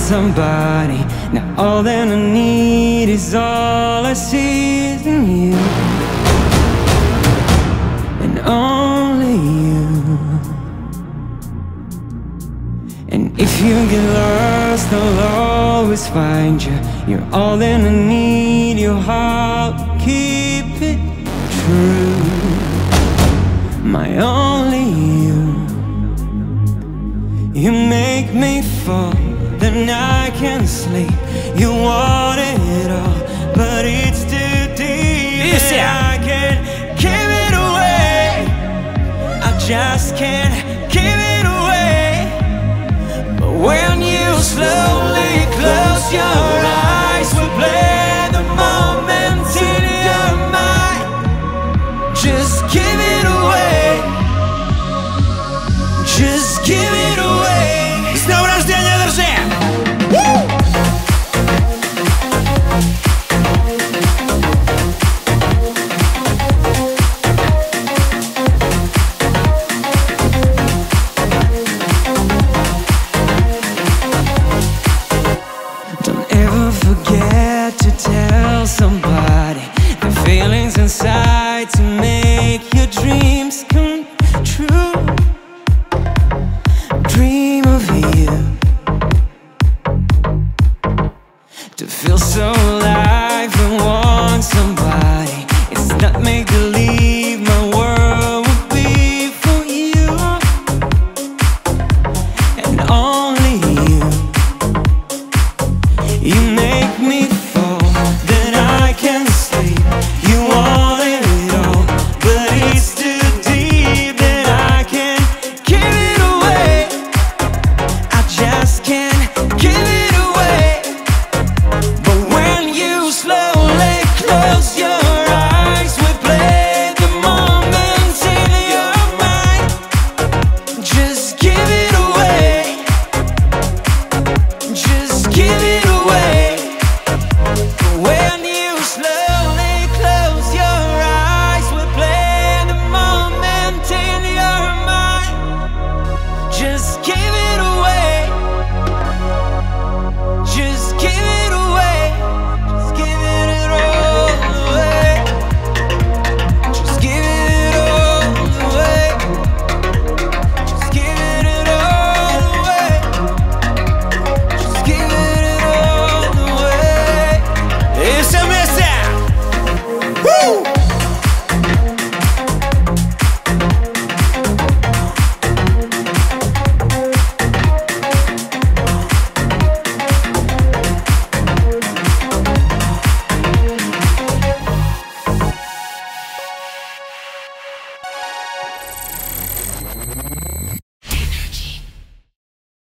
somebody. Now all that I need is all I see is in you, and only you. And if you get lost, I'll always find you. You're all that I need, your heart will keep it true. My only you. You make me fall, then I can't sleep. You want it all, but it's too deep. And I can't give it away. I just can't give it away. But when you slowly close your eyes, we play the moment in your mind. Just give it away. Just give it away. С днем рождения, держи! Don't ever forget to tell somebody the feelings inside to make your dreams